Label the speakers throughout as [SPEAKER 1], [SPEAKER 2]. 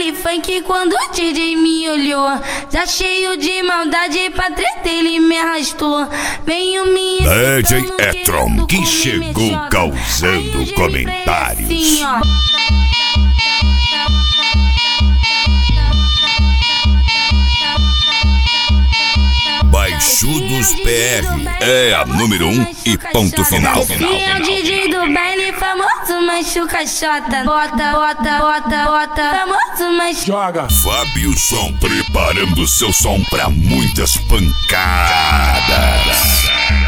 [SPEAKER 1] baile funk quando o DJ me olhou, já cheio de maldade pra treta ele me arrastou. Venho me
[SPEAKER 2] DJ Etron, que chegou causando comentários.
[SPEAKER 1] Assim, ó.
[SPEAKER 2] Baixudos PR é a número 1 e ponto final.
[SPEAKER 1] Esse é o DJ do baile famoso, machuca chota. Bota, bota, bota, bota. Famoso, machuca.
[SPEAKER 3] Joga.
[SPEAKER 2] Fábio Som preparando seu som pra muitas pancadas.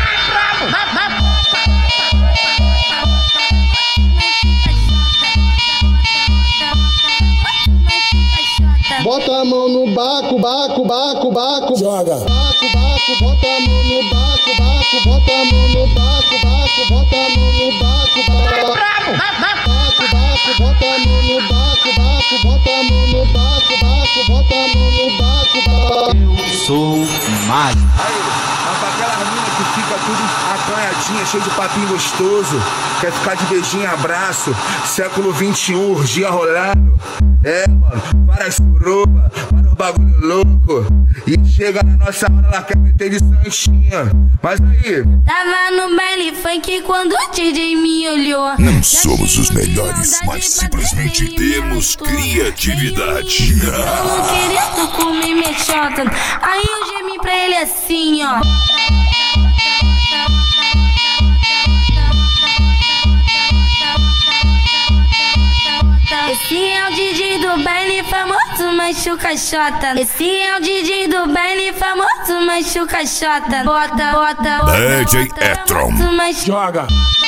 [SPEAKER 4] Bota a mão no baco, baco, baco, baco.
[SPEAKER 3] Joga.
[SPEAKER 4] Baco, baco, bota a mão no baco, baco, bota a mão no baco, baco, bota a mão no baco, baco. Baco, baco, bota a mão no baco, baco, bota a mão no baco, baco, bota a mão no baco, baco.
[SPEAKER 5] Eu sou mágico.
[SPEAKER 6] Aí, mas pra aquela mina que fica tudo acanhadinha, cheio de papinho gostoso, quer ficar de beijinho e abraço, século 21, urgia rolando. É, mano, várias suruba, vários bagulho louco. E chega na nossa hora, ela quer meter de santinha. Mas aí,
[SPEAKER 1] Tava no baile funk quando o DJ me olhou.
[SPEAKER 2] Não somos os melhores, mas simplesmente temos criatividade.
[SPEAKER 1] Eu querendo comer minha chota. Aí eu gemi pra ele assim, ó. Esse é o DJ do baile famoso, machuca chota. Esse é o DJ do baile famoso, machuca chota. Bota, bota, bota.
[SPEAKER 2] DJ Etron.
[SPEAKER 3] Joga.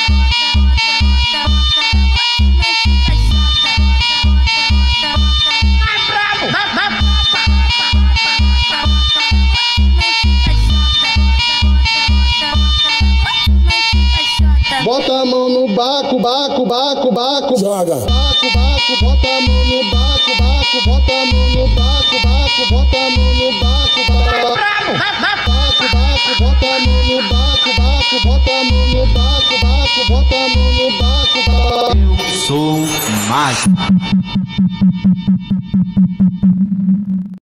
[SPEAKER 4] Bota a mão no baco, baco, baco, baco.
[SPEAKER 3] Joga.
[SPEAKER 4] Baco, baco, bota a mão no baco, baco, bota a mão no baco, baco, bota a mão no baco, baco. Baco, baco, bota a mão no baco, baco, bota a mão no baco, baco, bota a mão no baco, baco.
[SPEAKER 5] Eu sou mágico.